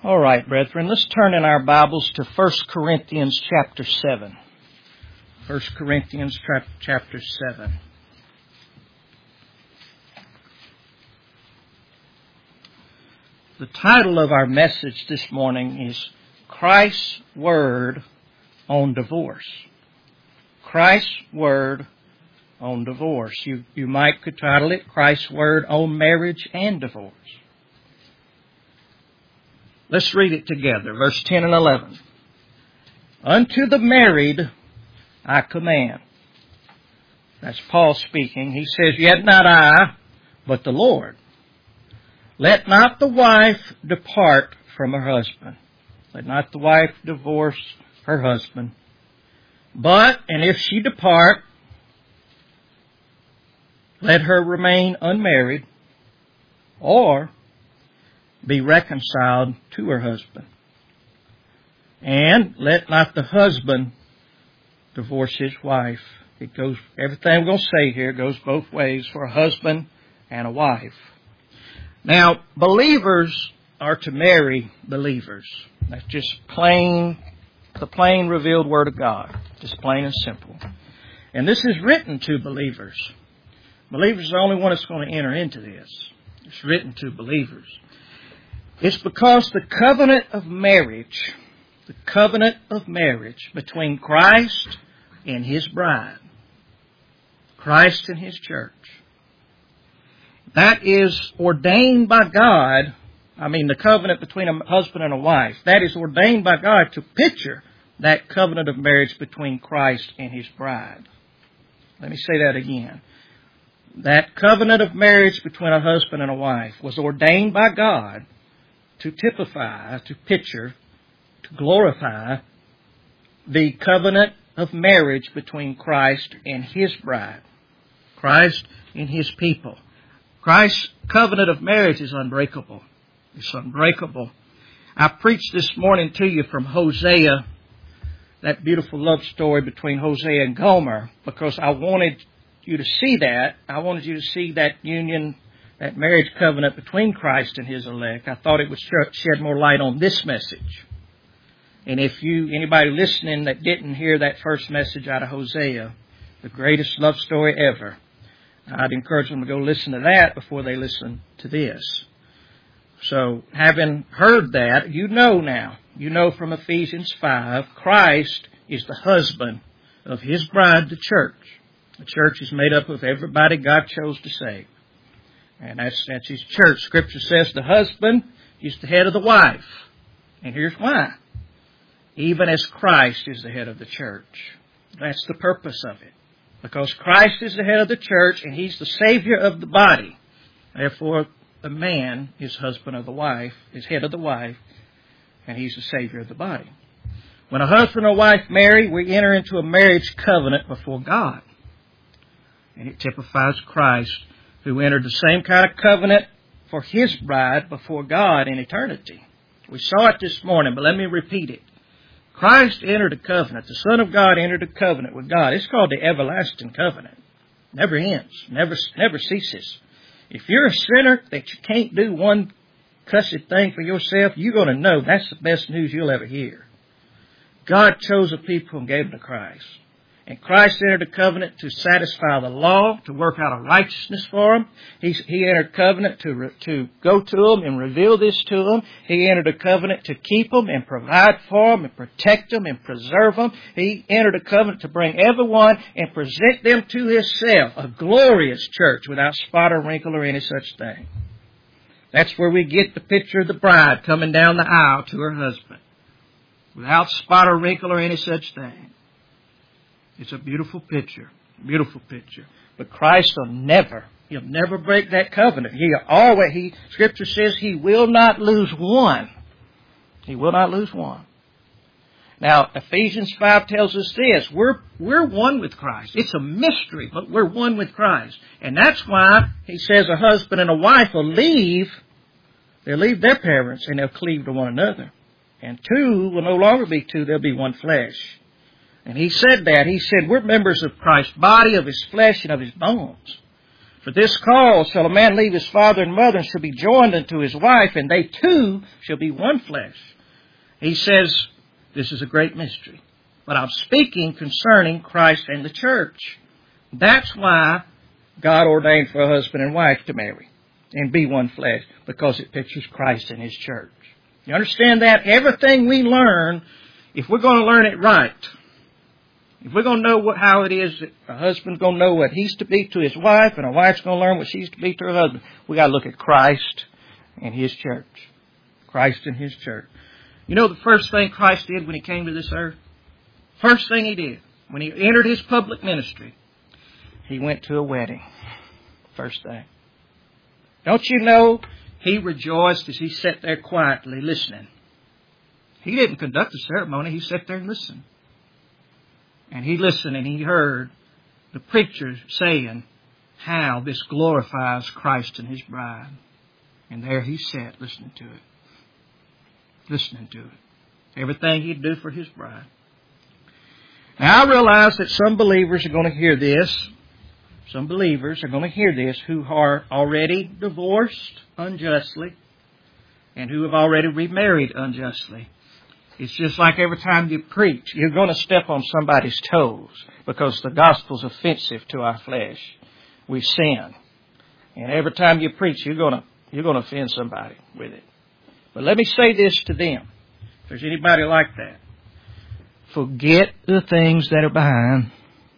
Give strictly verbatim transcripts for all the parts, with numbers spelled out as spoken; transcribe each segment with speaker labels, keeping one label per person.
Speaker 1: All right, brethren, let's turn in our Bibles to First Corinthians chapter seven. First Corinthians chapter seven. The title of our message this morning is Christ's Word on Divorce. Christ's Word on Divorce. You, you might could title it Christ's Word on Marriage and Divorce. Let's read it together, verse ten and eleven. Unto the married I command. That's Paul speaking. He says, Yet not I, but the Lord. Let not the wife depart from her husband. Let not the wife divorce her husband. But, and if she depart, let her remain unmarried, or be reconciled to her husband. And let not the husband divorce his wife. It goes, everything we're going to say here goes both ways for a husband and a wife. Now, believers are to marry believers. That's just plain, the plain revealed Word of God. Just plain and simple. And this is written to believers. Believers are the only one that's going to enter into this. It's written to believers. It's because the covenant of marriage, the covenant of marriage between Christ and His bride, Christ and His church, that is ordained by God. I mean, the covenant between a husband and a wife, that is ordained by God to picture that covenant of marriage between Christ and His bride. Let me say that again. That covenant of marriage between a husband and a wife was ordained by God to typify, to picture, to glorify the covenant of marriage between Christ and His bride. Christ and His people. Christ's covenant of marriage is unbreakable. It's unbreakable. I preached this morning to you from Hosea, that beautiful love story between Hosea and Gomer, because I wanted you to see that. I wanted you to see that union, that marriage covenant between Christ and His elect. I thought it would shed more light on this message. And if you, anybody listening that didn't hear that first message out of Hosea, the greatest love story ever, I'd encourage them to go listen to that before they listen to this. So, having heard that, you know now, you know from Ephesians five, Christ is the husband of His bride, the church. The church is made up of everybody God chose to save. And that's, that's His church. Scripture says the husband is the head of the wife. And here's why. Even as Christ is the head of the church. That's the purpose of it. Because Christ is the head of the church and He's the Savior of the body. Therefore, the man is husband of the wife, is head of the wife, and He's the Savior of the body. When a husband and wife marry, we enter into a marriage covenant before God. And it typifies Christ, who entered the same kind of covenant for His bride before God in eternity. We saw it this morning, but let me repeat it. Christ entered a covenant. The Son of God entered a covenant with God. It's called the everlasting covenant. Never ends. Never, never ceases. If you're a sinner that you can't do one cussed thing for yourself, you're going to know that's the best news you'll ever hear. God chose a people and gave them to Christ. And Christ entered a covenant to satisfy the law, to work out a righteousness for them. He, he entered a covenant to, re, to go to them and reveal this to them. He entered a covenant to keep them and provide for them and protect them and preserve them. He entered a covenant to bring everyone and present them to Himself, a glorious church without spot or wrinkle or any such thing. That's where we get the picture of the bride coming down the aisle to her husband, without spot or wrinkle or any such thing. It's a beautiful picture, beautiful picture. But Christ will never, He'll never break that covenant. He always, He, Scripture says He will not lose one. He will not lose one. Now, Ephesians five tells us this. We're, we're one with Christ. It's a mystery, but we're one with Christ. And that's why He says a husband and a wife will leave, they'll leave their parents and they'll cleave to one another. And two will no longer be two, they'll be one flesh. And He said that. He said we're members of Christ's body, of His flesh, and of His bones. For this cause shall a man leave his father and mother and shall be joined unto his wife, and they two shall be one flesh. He says, this is a great mystery. But I'm speaking concerning Christ and the church. That's why God ordained for a husband and wife to marry and be one flesh, because it pictures Christ and His church. You understand that? Everything we learn, if we're going to learn it right, if we're going to know what, how it is that a husband's going to know what he's to be to his wife, and a wife's going to learn what she's to be to her husband, we got to look at Christ and His church. Christ and His church. You know the first thing Christ did when He came to this earth? First thing He did, when He entered His public ministry, He went to a wedding. First thing. Don't you know He rejoiced as He sat there quietly listening. He didn't conduct the ceremony. He sat there and listened. And He listened and He heard the preacher saying how this glorifies Christ and His bride. And there He sat listening to it. Listening to it. Everything He'd do for His bride. Now I realize that some believers are going to hear this. Some believers are going to hear this who are already divorced unjustly and who have already remarried unjustly. It's just like every time you preach, you're going to step on somebody's toes because the gospel's offensive to our flesh. We sin. And every time you preach, you're going to, you're going to offend somebody with it. But let me say this to them. If there's anybody like that. Forget the things that are behind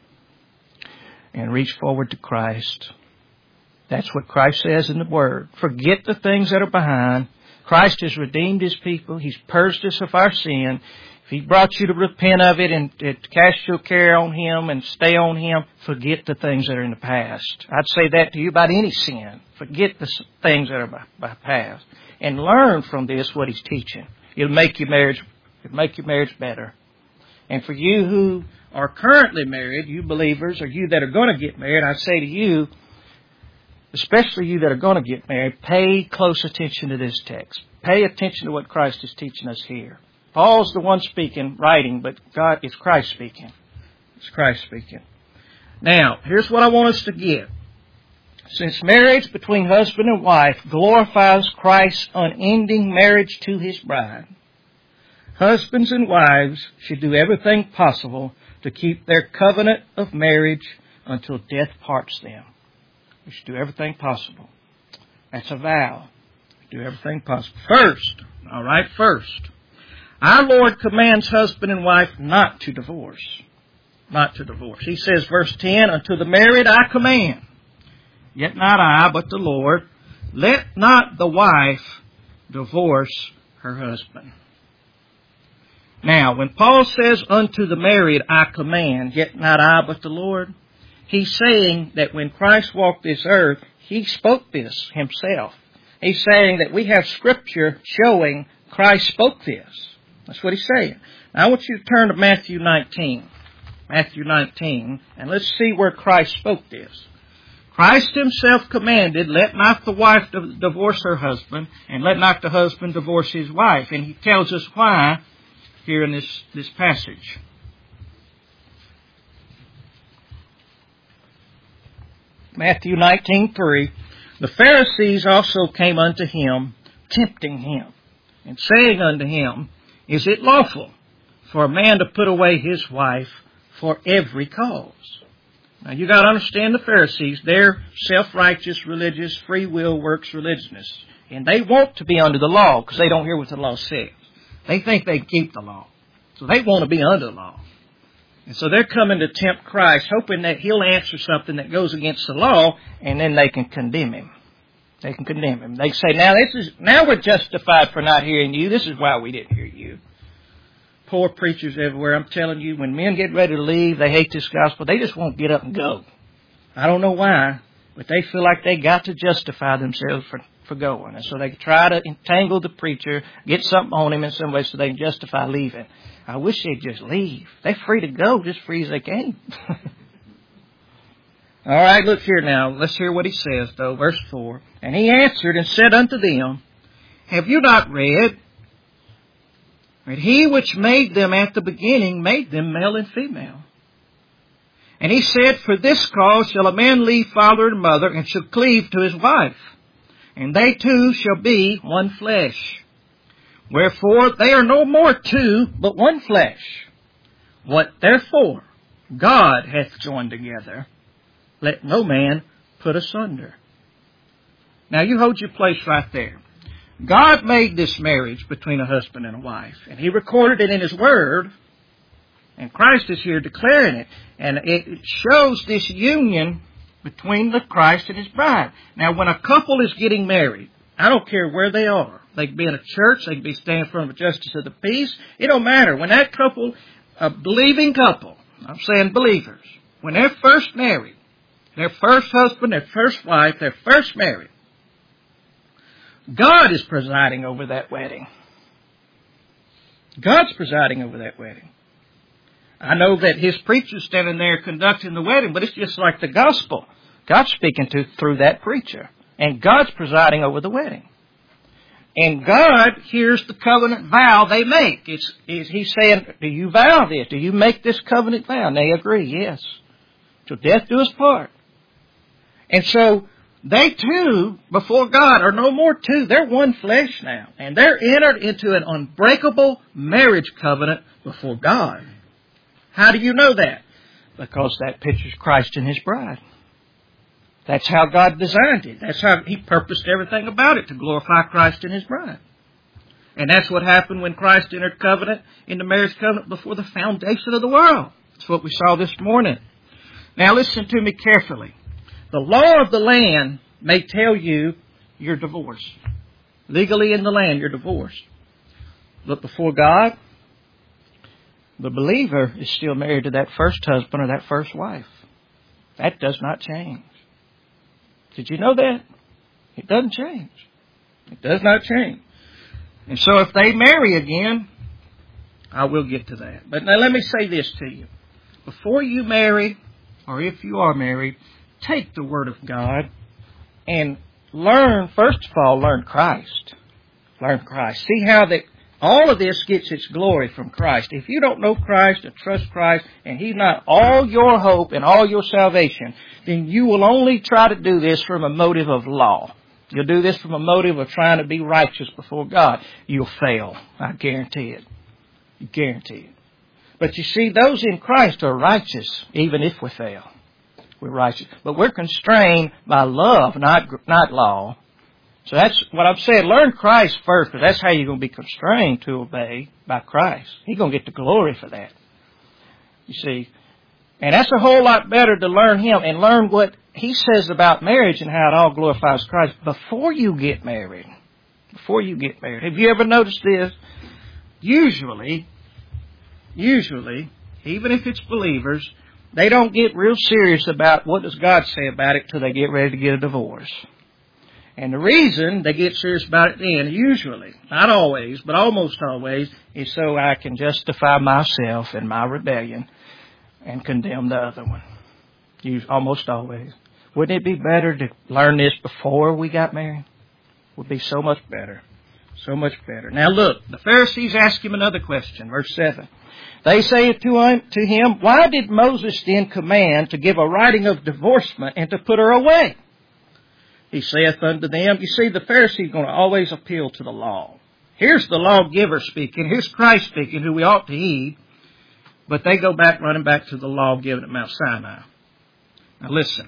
Speaker 1: and reach forward to Christ. That's what Christ says in the Word. Forget the things that are behind. Christ has redeemed His people. He's purged us of our sin. If He brought you to repent of it and to cast your care on Him and stay on Him, forget the things that are in the past. I'd say that to you about any sin. Forget the things that are by, by past. And learn from this what He's teaching. It'll make your marriage, it'll make your marriage better. And for you who are currently married, you believers, or you that are going to get married, I say to you, especially you that are going to get married, pay close attention to this text. Pay attention to what Christ is teaching us here. Paul's the one speaking, writing, but God, it's Christ speaking. It's Christ speaking. Now, here's what I want us to get. Since marriage between husband and wife glorifies Christ's unending marriage to His bride, husbands and wives should do everything possible to keep their covenant of marriage until death parts them. We should do everything possible. That's a vow. Do everything possible. First, all right, first, our Lord commands husband and wife not to divorce. Not to divorce. He says, verse ten, unto the married I command, yet not I, but the Lord, let not the wife divorce her husband. Now, when Paul says, unto the married I command, yet not I, but the Lord, He's saying that when Christ walked this earth, He spoke this Himself. He's saying that we have Scripture showing Christ spoke this. That's what He's saying. Now, I want you to turn to Matthew nineteen. Matthew nineteen, and let's see where Christ spoke this. Christ Himself commanded, let not the wife divorce her husband, and let not the husband divorce his wife. And He tells us why here in this, this passage. Matthew nineteen three. The Pharisees also came unto Him, tempting Him, and saying unto Him, is it lawful for a man to put away his wife for every cause? Now you got to understand the Pharisees. They're self-righteous, religious, free will works religionists. And they want to be under the law because they don't hear what the law says. They think they keep the law. So they want to be under the law. And so they're coming to tempt Christ, hoping that He'll answer something that goes against the law, and then they can condemn Him. They can condemn Him. They say, now this is now we're justified for not hearing you. This is why we didn't hear you. Poor preachers everywhere. I'm telling you, when men get ready to leave, they hate this gospel. They just won't get up and go. I don't know why, but they feel like they got to justify themselves for, for going. And so they try to entangle the preacher, get something on him in some way so they can justify leaving. I wish they'd just leave. They're free to go, just free as they can. All right, look here now. Let's hear what He says, though. Verse four. And He answered and said unto them, have you not read that He which made them at the beginning made them male and female? And he said, For this cause shall a man leave father and mother, and shall cleave to his wife, and they two shall be one flesh. Wherefore they are no more two, but one flesh. What therefore God hath joined together, let no man put asunder. Now you hold your place right there. God made this marriage between a husband and a wife, and He recorded it in His Word, and Christ is here declaring it. And it shows this union between the Christ and His bride. Now when a couple is getting married, I don't care where they are. They could be in a church, they could be standing in front of a justice of the peace. It don't matter. When that couple, a believing couple, I'm saying believers, when they're first married, their first husband, their first wife, their first married, God is presiding over that wedding. God's presiding over that wedding. I know that His preacher's standing there conducting the wedding, but it's just like the gospel. God's speaking to through that preacher. And God's presiding over the wedding. And God hears the covenant vow they make. It's, it's, He's saying, do you vow this? Do you make this covenant vow? And they agree, yes. Till death do us part. And so, they too, before God, are no more two. They're one flesh now. And they're entered into an unbreakable marriage covenant before God. How do you know that? Because that pictures Christ and His bride. That's how God designed it. That's how He purposed everything about it, to glorify Christ and His bride. And that's what happened when Christ entered covenant, in the marriage covenant before the foundation of the world. That's what we saw this morning. Now listen to me carefully. The law of the land may tell you you're divorced. Legally in the land, you're divorced. But before God, the believer is still married to that first husband or that first wife. That does not change. Did you know that? It doesn't change. It does not change. And so if they marry again, I will get to that. But now let me say this to you. Before you marry, or if you are married, take the Word of God and learn, first of all, learn Christ. Learn Christ. See how that all of this gets its glory from Christ. If you don't know Christ and trust Christ, and He's not all your hope and all your salvation, then you will only try to do this from a motive of law. You'll do this from a motive of trying to be righteous before God. You'll fail. I guarantee it. I guarantee it. But you see, those in Christ are righteous, even if we fail. We're righteous. But we're constrained by love, not not law. So that's what I'm saying. Learn Christ first, because that's how you're going to be constrained to obey by Christ. He's going to get the glory for that. You see. And that's a whole lot better to learn Him and learn what He says about marriage and how it all glorifies Christ before you get married. Before you get married. Have you ever noticed this? Usually, usually, even if it's believers, they don't get real serious about what does God say about it till they get ready to get a divorce. And the reason they get serious about it then, usually, not always, but almost always, is so I can justify myself and my rebellion and condemn the other one. Almost always. Wouldn't it be better to learn this before we got married? It would be so much better. So much better. Now look, the Pharisees ask Him another question, verse seven. They say to him, to him, Why did Moses then command to give a writing of divorcement and to put her away? He saith unto them, you see, the Pharisees are going to always appeal to the law. Here's the lawgiver speaking. Here's Christ speaking, who we ought to heed. But they go back, running back to the law given at Mount Sinai. Now listen.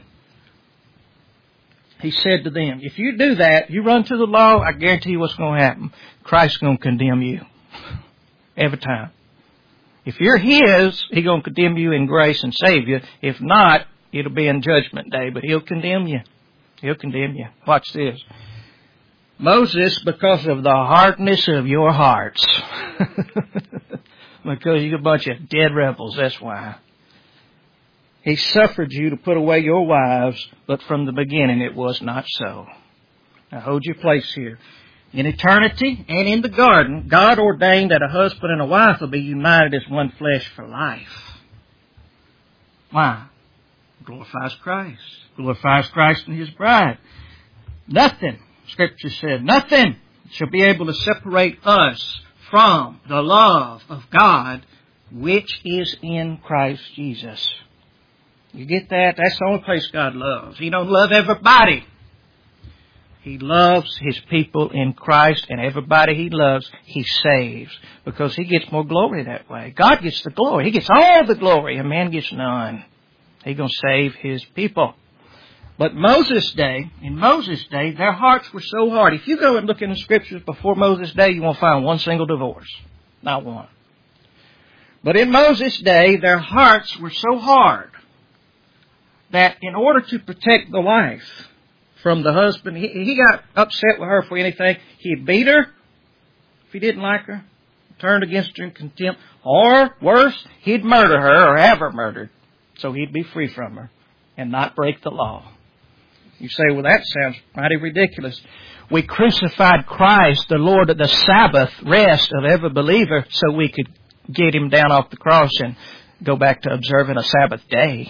Speaker 1: He said to them, if you do that, you run to the law, I guarantee you what's going to happen. Christ's going to condemn you. Every time. If you're His, He's going to condemn you in grace and save you. If not, it'll be in judgment day, but He'll condemn you. He'll condemn you. Watch this. Moses, because of the hardness of your hearts, because you're a bunch of dead rebels, that's why. He suffered you to put away your wives, but from the beginning it was not so. Now hold your place here. In eternity and in the garden, God ordained that a husband and a wife will be united as one flesh for life. Why? Glorifies Christ. Glorifies Christ and His bride. Nothing, Scripture said, nothing shall be able to separate us from the love of God which is in Christ Jesus. You get that? That's the only place God loves. He don't love everybody. He loves His people in Christ, and everybody He loves, He saves. Because He gets more glory that way. God gets the glory. He gets all the glory, and man gets none. He's going to save His people. But Moses' day, in Moses' day, their hearts were so hard. If you go and look in the Scriptures before Moses' day, you won't find one single divorce. Not one. But in Moses' day, their hearts were so hard that in order to protect the wife from the husband, he, he got upset with her for anything. He'd beat her if he didn't like her, turned against her in contempt, or worse, he'd murder her or have her murdered so he'd be free from her and not break the law. You say, well, that sounds mighty ridiculous. We crucified Christ, the Lord of the Sabbath rest of every believer, so we could get Him down off the cross and go back to observing a Sabbath day.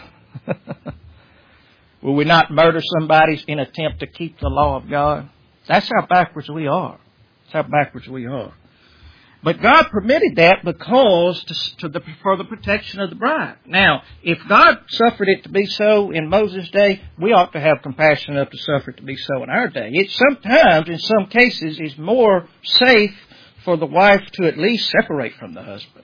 Speaker 1: Will we not murder somebody in attempt to keep the law of God? That's how backwards we are. That's how backwards we are. But God permitted that because to, to the, for the protection of the bride. Now, if God suffered it to be so in Moses' day, we ought to have compassion enough to suffer it to be so in our day. It sometimes, in some cases, is more safe for the wife to at least separate from the husband.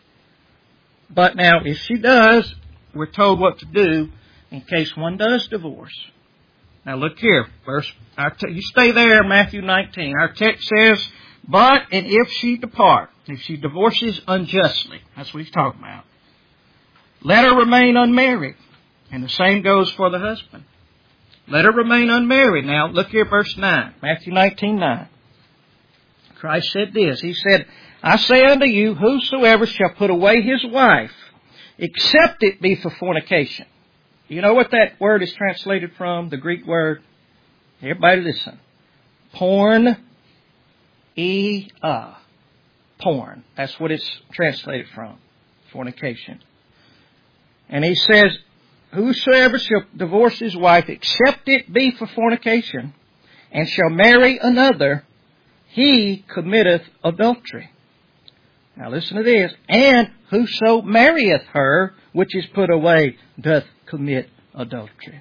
Speaker 1: But now, if she does, we're told what to do in case one does divorce. Now look here, verse. Our te- you stay there, Matthew nineteen. Our text says, "But and if she depart, if she divorces unjustly," that's what he's talking about, "let her remain unmarried." And the same goes for the husband. Let her remain unmarried. Now look here, verse nine, Matthew nineteen nine. Christ said this. He said, "I say unto you, whosoever shall put away his wife, except it be for fornication." You know what that word is translated from? The Greek word? Everybody listen. Porn. E a. Porn. That's what it's translated from. Fornication. And he says, "Whosoever shall divorce his wife, except it be for fornication, and shall marry another, he committeth adultery." Now listen to this. "And whoso marrieth her, which is put away, doth commit adultery."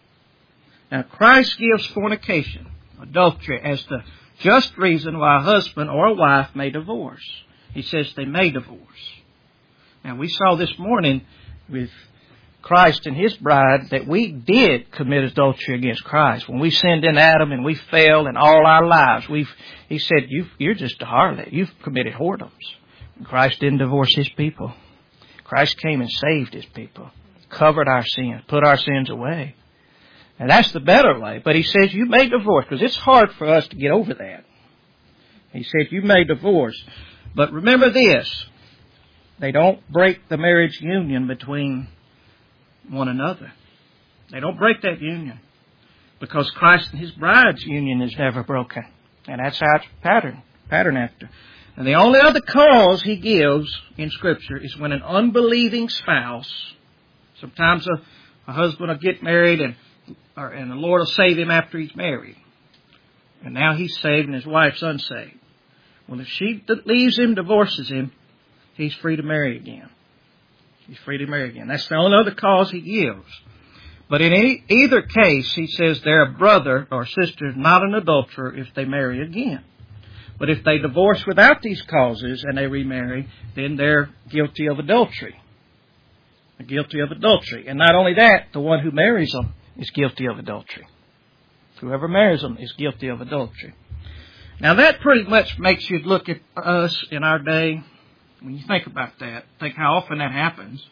Speaker 1: Now Christ gives fornication, adultery, as the just reason why a husband or a wife may divorce. He says they may divorce. Now we saw this morning with Christ and His bride that we did commit adultery against Christ. When we sinned in Adam and we fell in all our lives, we've, He said, You've, you're just a harlot. You've committed whoredoms. Christ didn't divorce His people. Christ came and saved His people, covered our sins, put our sins away. And that's the better way. But He says you may divorce, because it's hard for us to get over that. He said you may divorce. But remember this, they don't break the marriage union between one another. They don't break that union, because Christ and His bride's union is never broken. And that's how it's patterned, pattern after. And the only other cause He gives in Scripture is when an unbelieving spouse, sometimes a, a husband will get married and or, and the Lord will save him after he's married. And now he's saved and his wife's unsaved. Well, if she leaves him, divorces him, he's free to marry again. He's free to marry again. That's the only other cause He gives. But in any, either case, He says they're a brother or sister, not an adulterer, if they marry again. But if they divorce without these causes and they remarry, then they're guilty of adultery. They're guilty of adultery. And not only that, the one who marries them is guilty of adultery. Whoever marries them is guilty of adultery. Now that pretty much makes you look at us in our day. When you think about that, think how often that happens.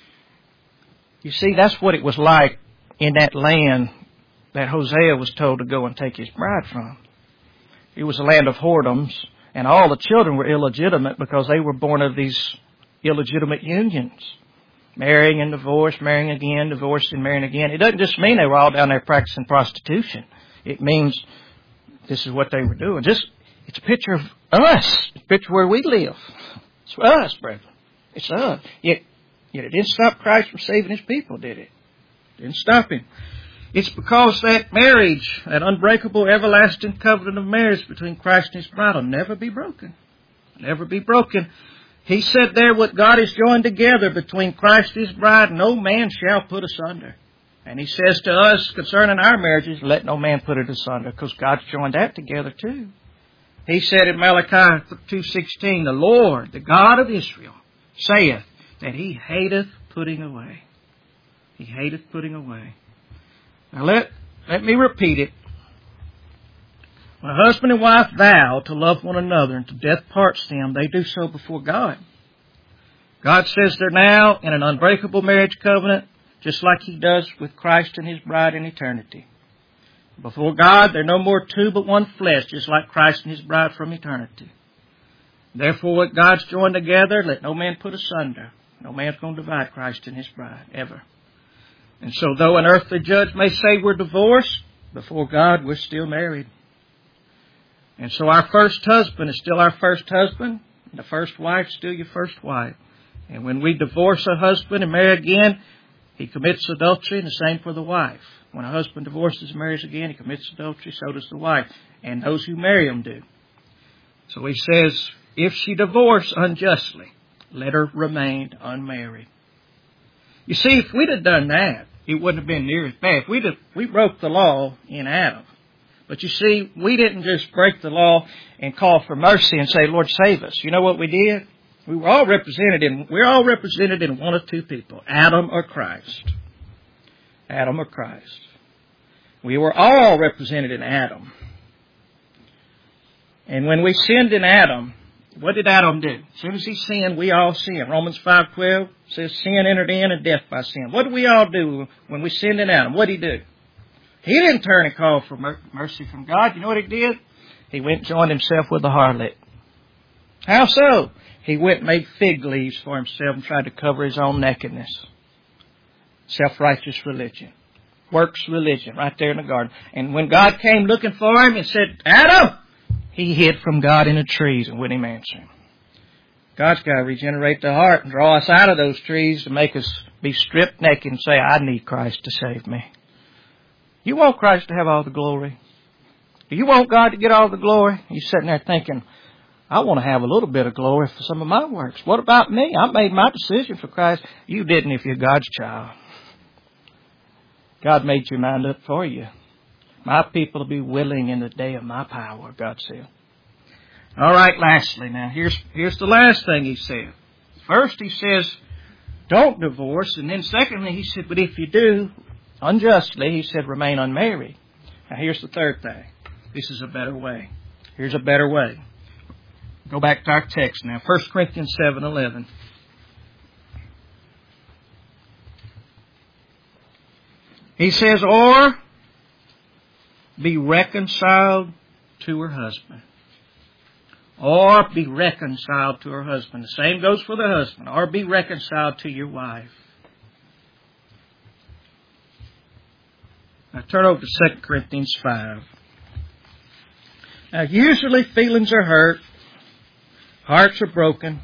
Speaker 1: You see, that's what it was like in that land that Hosea was told to go and take his bride from. It was a land of whoredoms, and all the children were illegitimate because they were born of these illegitimate unions. Marrying and divorce, marrying again, divorced and marrying again. It doesn't just mean they were all down there practicing prostitution. It means this is what they were doing. Just, it's a picture of us. It's a picture where we live. It's us, brethren. It's us. Yet, yet it didn't stop Christ from saving His people, did it? It didn't stop Him. It's because that marriage, that unbreakable, everlasting covenant of marriage between Christ and His bride will never be broken. Never be broken. He said there, what God has joined together between Christ and His bride, no man shall put asunder. And He says to us concerning our marriages, let no man put it asunder, because God's joined that together too. He said in Malachi two sixteen, the Lord, the God of Israel, saith that He hateth putting away. He hateth putting away. Now let, let me repeat it. When a husband and wife vow to love one another and to death parts them, they do so before God. God says they're now in an unbreakable marriage covenant, just like He does with Christ and His bride in eternity. Before God, they're no more two but one flesh, just like Christ and His bride from eternity. Therefore, what God's joined together, let no man put asunder. No man's going to divide Christ and His bride, ever. And so though an earthly judge may say we're divorced, before God we're still married. And so our first husband is still our first husband, and the first wife is still your first wife. And when we divorce a husband and marry again, he commits adultery, and the same for the wife. When a husband divorces and marries again, he commits adultery, so does the wife. And those who marry him do. So he says, if she divorce unjustly, let her remain unmarried. You see, if we'd have done that, it wouldn't have been near as bad. If we'd have, we broke the law in Adam. But you see, we didn't just break the law and call for mercy and say, Lord, save us. You know what we did? We were all represented in, we're all represented in one of two people, Adam or Christ. Adam or Christ. We were all represented in Adam. And when we sinned in Adam, what did Adam do? As soon as he sinned, we all sinned. Romans five twelve says sin entered in and death by sin. What did we all do when we sinned in Adam? What did he do? He didn't turn and call for mercy from God. You know what he did? He went and joined himself with the harlot. How so? He went and made fig leaves for himself and tried to cover his own nakedness. Self-righteous religion. Works religion right there in the garden. And when God came looking for him and said, Adam, he hid from God in the trees and wouldn't him answer him. God's got to regenerate the heart and draw us out of those trees to make us be stripped naked and say, I need Christ to save me. You want Christ to have all the glory? Do you want God to get all the glory? You're sitting there thinking, I want to have a little bit of glory for some of my works. What about me? I made my decision for Christ. You didn't if you're God's child. God made your mind up for you. My people will be willing in the day of my power, God said. All right, lastly now, here's, here's the last thing he said. First he says, don't divorce. And then secondly, he said, but if you do, unjustly, he said, remain unmarried. Now here's the third thing. This is a better way. Here's a better way. Go back to our text now. First Corinthians seven eleven. He says, or be reconciled to her husband. Or be reconciled to her husband. The same goes for the husband. Or be reconciled to your wife. Now turn over to Second Corinthians five. Now usually feelings are hurt. Hearts are broken.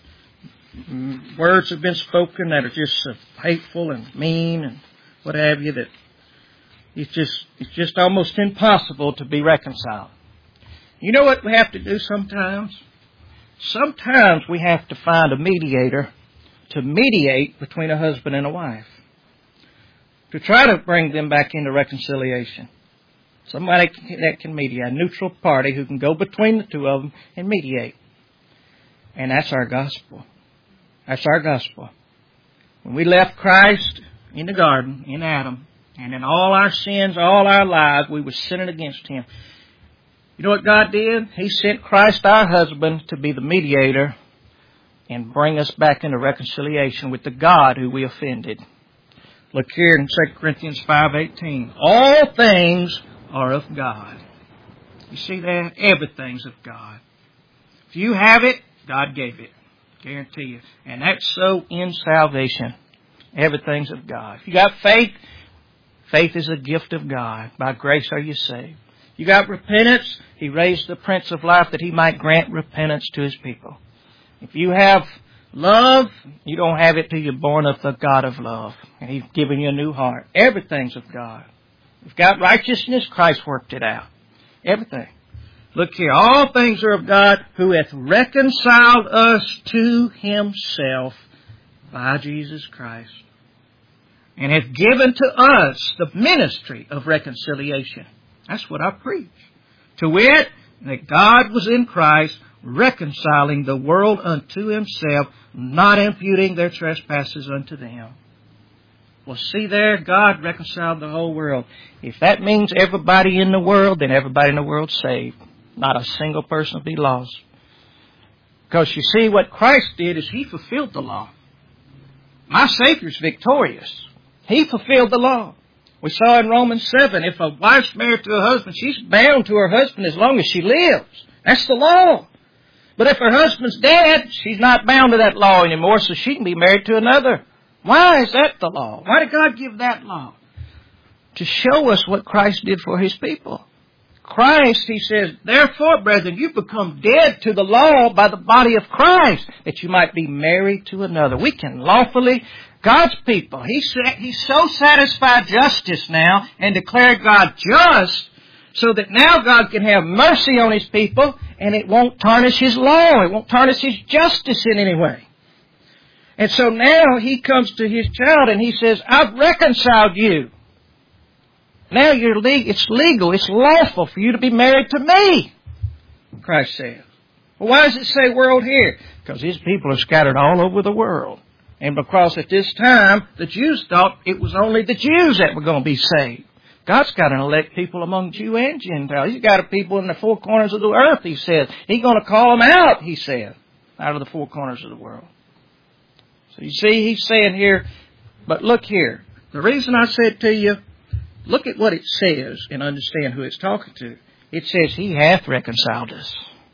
Speaker 1: Words have been spoken that are just so hateful and mean and what have you, that it's just, it's just almost impossible to be reconciled. You know what we have to do sometimes? Sometimes we have to find a mediator to mediate between a husband and a wife. To try to bring them back into reconciliation. Somebody that can mediate, a neutral party who can go between the two of them and mediate. And that's our gospel. That's our gospel. When we left Christ in the garden, in Adam, and in all our sins, all our lives, we were sinning against Him. You know what God did? He sent Christ, our husband, to be the mediator and bring us back into reconciliation with the God who we offended. Look here in Second Corinthians five eighteen. All things are of God. You see that? Everything's of God. If you have it, God gave it. Guarantee you. And that's so in salvation. Everything's of God. If you got faith, faith is a gift of God. By grace are you saved. You got repentance, He raised the Prince of Life that He might grant repentance to His people. If you have love, you don't have it till you're born of the God of love. And He's given you a new heart. Everything's of God. If you've got righteousness, Christ worked it out. Everything. Look here, all things are of God, who hath reconciled us to himself by Jesus Christ, and hath given to us the ministry of reconciliation. That's what I preach. To wit, that God was in Christ, reconciling the world unto himself, not imputing their trespasses unto them. Well, see there, God reconciled the whole world. If that means everybody in the world, then everybody in the world's saved. Not a single person will be lost. Because you see, what Christ did is He fulfilled the law. My Savior's victorious. He fulfilled the law. We saw in Romans seven, if a wife's married to a husband, she's bound to her husband as long as she lives. That's the law. But if her husband's dead, she's not bound to that law anymore, so she can be married to another. Why is that the law? Why did God give that law? To show us what Christ did for His people. Christ, He says, therefore, brethren, you become dead to the law by the body of Christ, that you might be married to another. We can lawfully, God's people, He's, he's so satisfied justice now and declared God just, so that now God can have mercy on His people, and it won't tarnish His law. It won't tarnish His justice in any way. And so now He comes to His child and He says, I've reconciled you. Now you're le- it's legal, it's lawful for you to be married to me, Christ says. Well, why does it say world here? Because His people are scattered all over the world. And because at this time, the Jews thought it was only the Jews that were going to be saved. God's got an elect people among Jew and Gentile. He's got a people in the four corners of the earth, He says. He's going to call them out, He says, out of the four corners of the world. So you see, He's saying here, but look here. The reason I said to you, look at what it says and understand who it's talking to. It says He hath reconciled us.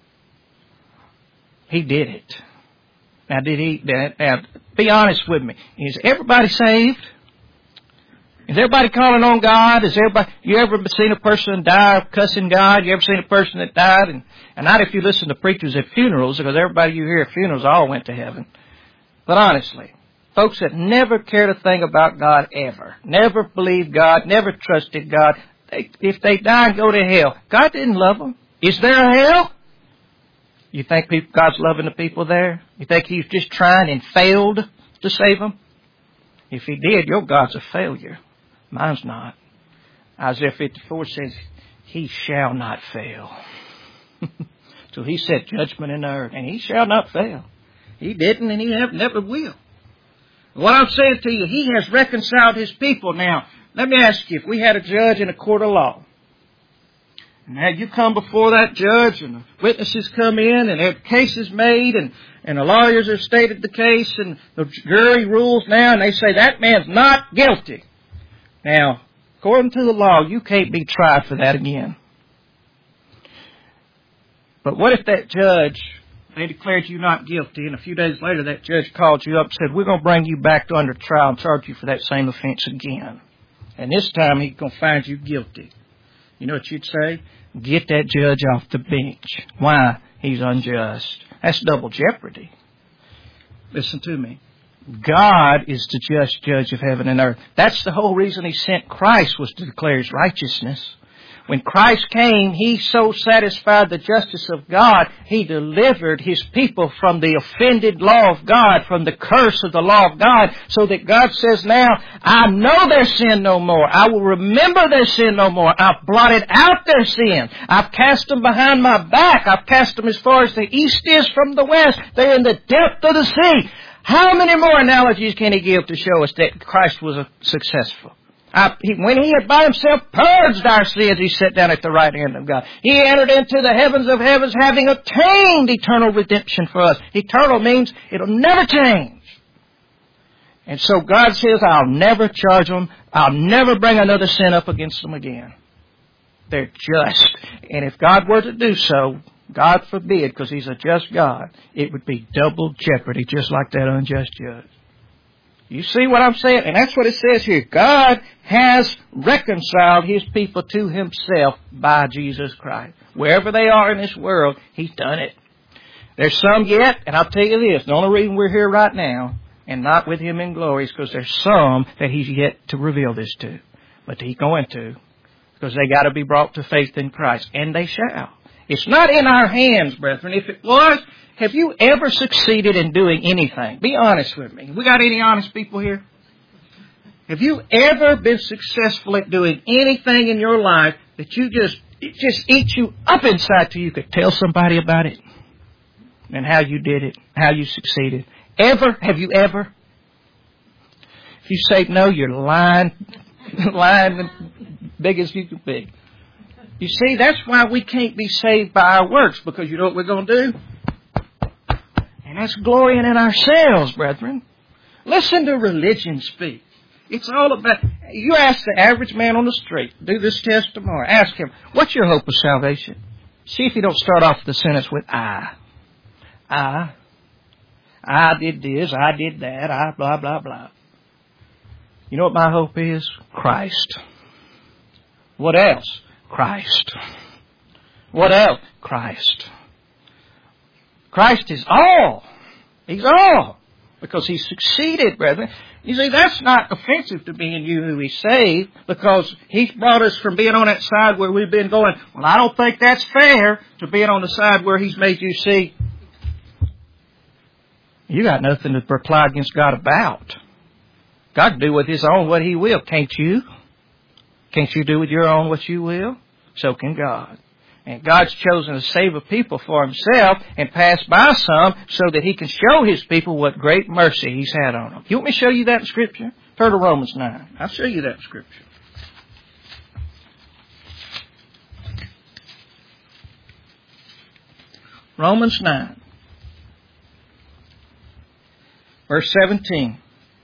Speaker 1: He did it. Now, did He? Now, be honest with me. Is everybody saved? Is everybody calling on God? Is everybody? You ever seen a person die of cussing God? You ever seen a person that died? And, and not if you listen to preachers at funerals, because everybody you hear at funerals all went to heaven. But honestly, folks that never cared a thing about God ever, never believed God, never trusted God, they, if they die and go to hell, God didn't love them. Is there a hell? You think people, God's loving the people there? You think He's just trying and failed to save them? If He did, your God's a failure. Mine's not. Isaiah fifty-four says, He shall not fail. So He set judgment in the earth, and He shall not fail. He didn't, and He never will. What I'm saying to you, He has reconciled His people. Now, let me ask you, if we had a judge in a court of law, and had you come before that judge, and the witnesses come in, and their case is made, and, and the lawyers have stated the case, and the jury rules now, and they say that man's not guilty. Now, according to the law, you can't be tried for that again. But what if that judge, they declared you not guilty, and a few days later that judge called you up and said, we're going to bring you back under trial and charge you for that same offense again. And this time He's going to find you guilty. You know what you'd say? Get that judge off the bench. Why? He's unjust. That's double jeopardy. Listen to me. God is the just judge of heaven and earth. That's the whole reason He sent Christ, was to declare His righteousness. When Christ came, He so satisfied the justice of God, He delivered His people from the offended law of God, from the curse of the law of God, so that God says now, I know their sin no more. I will remember their sin no more. I've blotted out their sin. I've cast them behind my back. I've cast them as far as the east is from the west. They're in the depth of the sea. How many more analogies can He give to show us that Christ was successful? I, he, when He had by Himself purged our sins, He sat down at the right hand of God. He entered into the heavens of heavens, having obtained eternal redemption for us. Eternal means it'll never change. And so God says, I'll never charge them. I'll never bring another sin up against them again. They're just. And if God were to do so, God forbid, because He's a just God, it would be double jeopardy, just like that unjust judge. You see what I'm saying? And that's what it says here. God has reconciled His people to Himself by Jesus Christ. Wherever they are in this world, He's done it. There's some yet, and I'll tell you this, the only reason we're here right now and not with Him in glory is because there's some that He's yet to reveal this to. But He's going to, because they got to be brought to faith in Christ. And they shall. It's not in our hands, brethren. If it was, have you ever succeeded in doing anything? Be honest with me. We got any honest people here? Have you ever been successful at doing anything in your life that you just, it just eats you up inside till you could tell somebody about it? And how you did it, how you succeeded. Ever? Have you ever? If you say no, you're lying, lying big as you can be. You see, that's why we can't be saved by our works, because you know what we're going to do? And that's glorying in ourselves, brethren. Listen to religion speak. It's all about, you ask the average man on the street, do this test tomorrow, ask him, what's your hope of salvation? See if you don't start off the sentence with I. I. I did this, I did that, I blah, blah, blah. You know what my hope is? Christ. What else? Christ. What else? Christ. Christ is all. He's all. Because He succeeded, brethren. You see, that's not offensive to me and you who He saved, because He's brought us from being on that side where we've been going, well, I don't think that's fair, to being on the side where He's made you see, you got nothing to reply against God about. God can do with His own what He will. Can't you? Can't you do with your own what you will? So can God. And God's chosen to save a people for Himself and pass by some so that He can show His people what great mercy He's had on them. You want me to show you that in Scripture? Turn to Romans nine. I'll show you that in Scripture. Romans nine. Verse seventeen.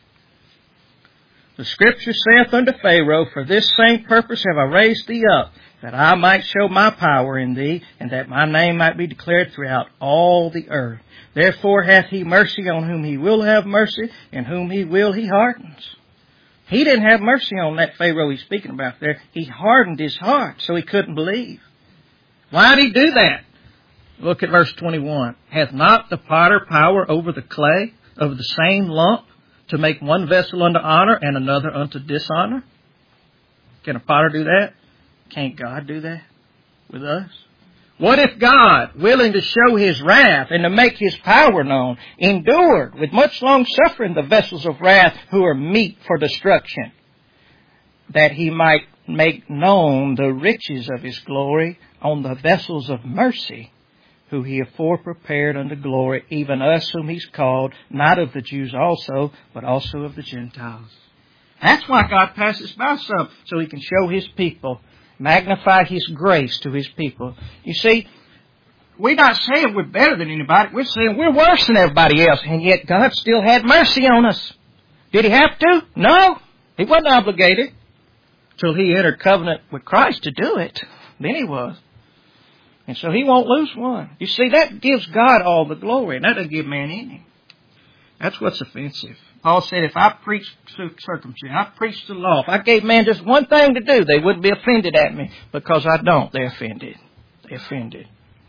Speaker 1: The Scripture saith unto Pharaoh, for this same purpose have I raised thee up, that I might show my power in thee, and that my name might be declared throughout all the earth. Therefore hath He mercy on whom He will have mercy, and whom He will He hardens. He didn't have mercy on that Pharaoh He's speaking about there. He hardened his heart so he couldn't believe. Why did He do that? Look at verse twenty-one. Hath not the potter power over the clay of the same lump, to make one vessel unto honor and another unto dishonor? Can a potter do that? Can't God do that with us? What if God, willing to show His wrath and to make His power known, endured with much long suffering the vessels of wrath who are meet for destruction, that He might make known the riches of His glory on the vessels of mercy, who He afore prepared unto glory, even us whom He's called, not of the Jews also, but also of the Gentiles. That's why God passes by some, so He can show His people, magnify His grace to His people. You see, we're not saying we're better than anybody. We're saying we're worse than everybody else, and yet God still had mercy on us. Did He have to? No. He wasn't obligated till He entered covenant with Christ to do it. Then He was. And so He won't lose one. You see, that gives God all the glory, and that doesn't give man any. That's what's offensive. Paul said, if I preached circumcision, I preached the law, if I gave man just one thing to do, they wouldn't be offended at me. Because I don't. They're offended. They're offended.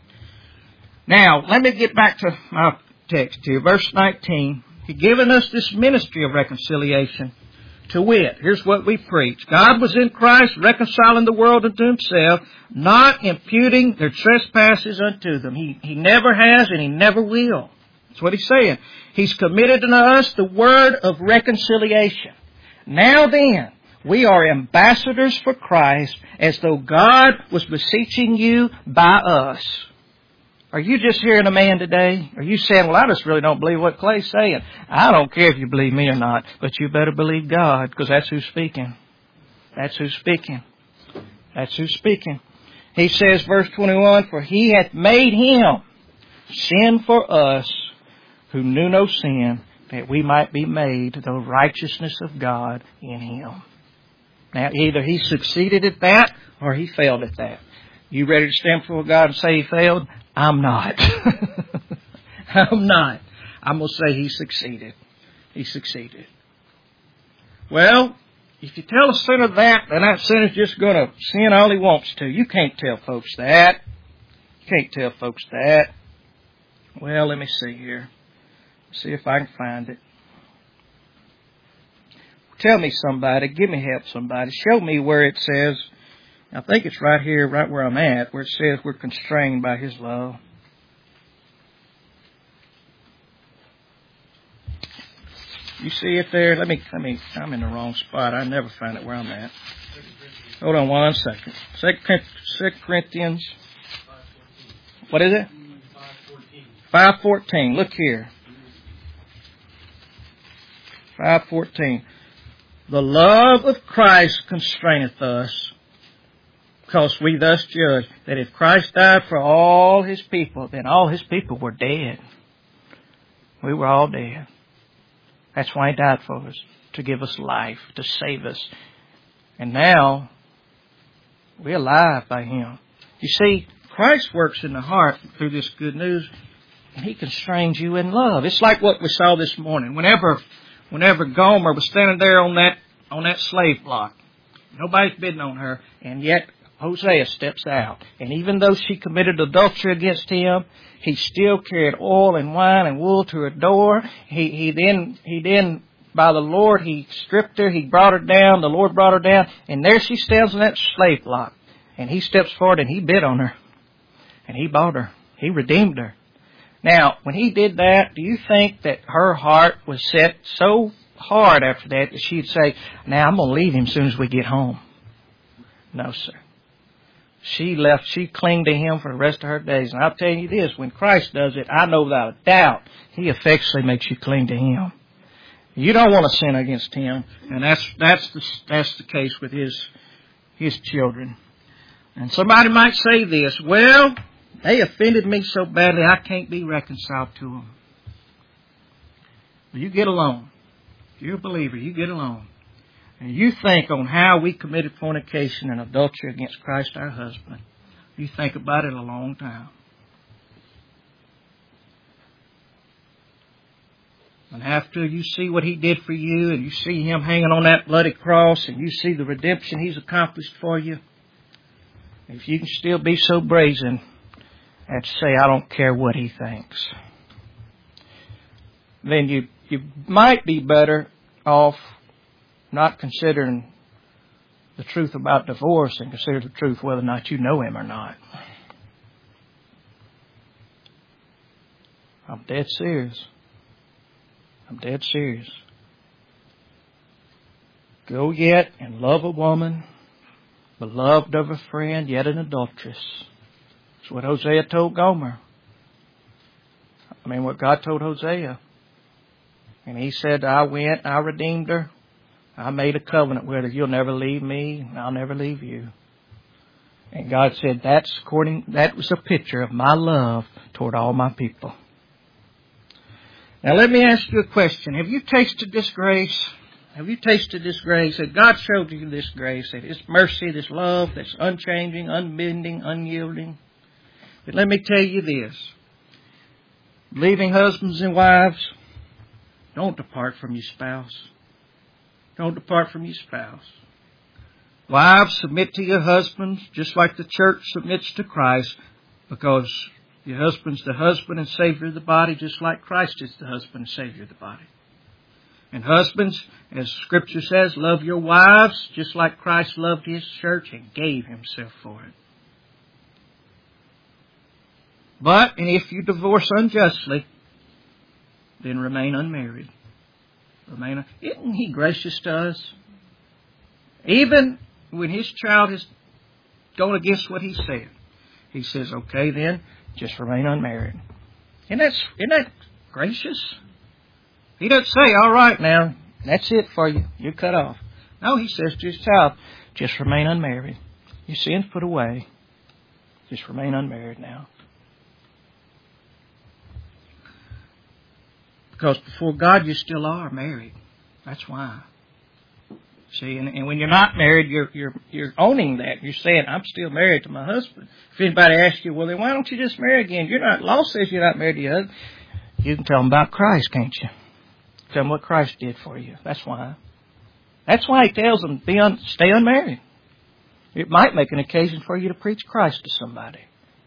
Speaker 1: Now, let me get back to my text here. Verse nineteen. He given us this ministry of reconciliation. To wit, here's what we preach. God was in Christ, reconciling the world unto Himself, not imputing their trespasses unto them. He, he never has and He never will. That's what He's saying. He's committed unto us the word of reconciliation. Now then, we are ambassadors for Christ, as though God was beseeching you by us. Are you just hearing a man today? Are you saying, well, I just really don't believe what Clay's saying? I don't care if you believe me or not, but you better believe God, because that's who's speaking. That's who's speaking. That's who's speaking. He says, verse twenty-one, for He hath made Him sin for us, who knew no sin, that we might be made the righteousness of God in Him. Now, either He succeeded at that, or He failed at that. You ready to stand before God and say He failed? I'm not. I'm not. I'm going to say He succeeded. He succeeded. Well, if you tell a sinner that, then that sinner's just going to sin all he wants to. You can't tell folks that. You can't tell folks that. Well, let me see here. See if I can find it. Tell me somebody. Give me help somebody. Show me where it says I think it's right here, right where I'm at, where it says we're constrained by His love. You see it there? Let me, let me, I'm in the wrong spot. I never find it where I'm at. Hold on one second. Second Corinthians. What is it? five fourteen. Look here. five fourteen. The love of Christ constraineth us, because we thus judge that if Christ died for all His people, then all His people were dead. We were all dead. That's why He died for us, to give us life, to save us. And now, we're alive by Him. You see, Christ works in the heart through this good news, and He constrains you in love. It's like what we saw this morning. Whenever, whenever Gomer was standing there on that, on that slave block, nobody's bidding on her, and yet Hosea steps out. And even though she committed adultery against him, he still carried oil and wine and wool to her door. He, he then, he then, by the Lord, He stripped her. He brought her down. The Lord brought her down. And there she stands on that slave block. And He steps forward and He bid on her. And He bought her. He redeemed her. Now, when He did that, do you think that her heart was set so hard after that that she'd say, now I'm going to leave him as soon as we get home? No, sir. She left, she clung to Him for the rest of her days. And I'll tell you this, when Christ does it, I know without a doubt, He effectually makes you cling to Him. You don't want to sin against Him. And that's, that's the, that's the case with His, His children. And somebody might say this, well, they offended me so badly I can't be reconciled to them. Well, you get alone. If you're a believer, you get alone. And you think on how we committed fornication and adultery against Christ our husband. You think about it a long time. And after you see what He did for you, and you see Him hanging on that bloody cross, and you see the redemption He's accomplished for you, if you can still be so brazen as to say, I don't care what he thinks, then you, you might be better off not considering the truth about divorce and consider the truth whether or not you know him or not. I'm dead serious. I'm dead serious. Go yet and love a woman, beloved of a friend, yet an adulteress. That's what Hosea told Gomer. I mean, what God told Hosea. And he said, I went, I redeemed her. I made a covenant with her. You'll never leave me, and I'll never leave you. And God said, that's according, that was a picture of my love toward all my people. Now let me ask you a question. Have you tasted this grace? Have you tasted this grace? That God showed you this grace, that His mercy, this love that's unchanging, unbending, unyielding. But let me tell you this. Believing husbands and wives, don't depart from your spouse. Don't depart from your spouse. Wives, submit to your husbands just like the church submits to Christ, because your husband's the husband and Savior of the body, just like Christ is the husband and Savior of the body. And husbands, as Scripture says, love your wives just like Christ loved His church and gave Himself for it. But, and if you divorce unjustly, then remain unmarried. Remain. Isn't He gracious to us? Even when His child has gone against what He said, He says, okay then, just remain unmarried. Isn't that, isn't that gracious? He doesn't say, all right now, that's it for you. You're cut off. No, He says to His child, just remain unmarried. Your sins put away. Just remain unmarried now. Because before God, you still are married. That's why. See, and, and when you're not married, you're you're you're owning that. You're saying, I'm still married to my husband. If anybody asks you, well, then why don't you just marry again? You're not. Law says you're not married to your husband. You can tell them about Christ, can't you? Tell them what Christ did for you. That's why. That's why He tells them, be un, stay unmarried. It might make an occasion for you to preach Christ to somebody.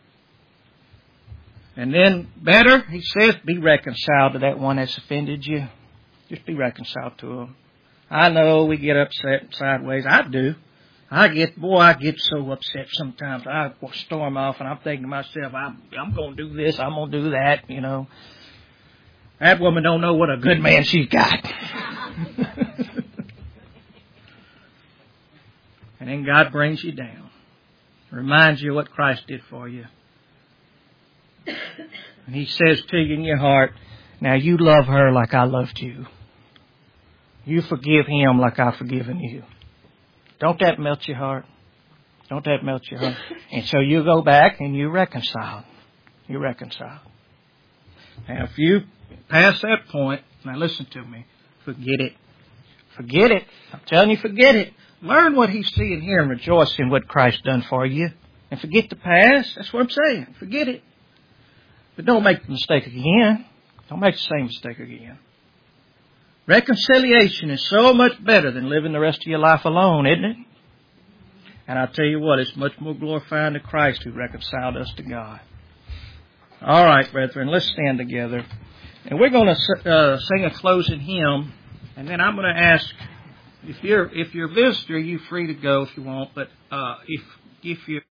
Speaker 1: And then, better, He says, be reconciled to that one that's offended you. Just be reconciled to them. I know we get upset sideways. I do. I get, boy, I get so upset sometimes. I storm off and I'm thinking to myself, I'm, I'm going to do this, I'm going to do that, you know. That woman don't know what a good man she's got. And then God brings you down. Reminds you what Christ did for you. And He says to you in your heart, now you love her like I loved you. You forgive him like I've forgiven you. Don't that melt your heart? Don't that melt your heart? And so you go back and you reconcile. You reconcile. Now if you pass that point, now listen to me, forget it. Forget it. I'm telling you, forget it. Learn what He's seeing here and rejoice in what Christ done for you. And forget the past. That's what I'm saying. Forget it. But don't make the mistake again. Don't make the same mistake again. Reconciliation is so much better than living the rest of your life alone, isn't it? And I'll tell you what, it's much more glorifying to Christ who reconciled us to God. All right, brethren, let's stand together. And we're going to uh, sing a closing hymn. And then I'm going to ask, if you're if you're a visitor, you're free to go if you want. But uh, if if you're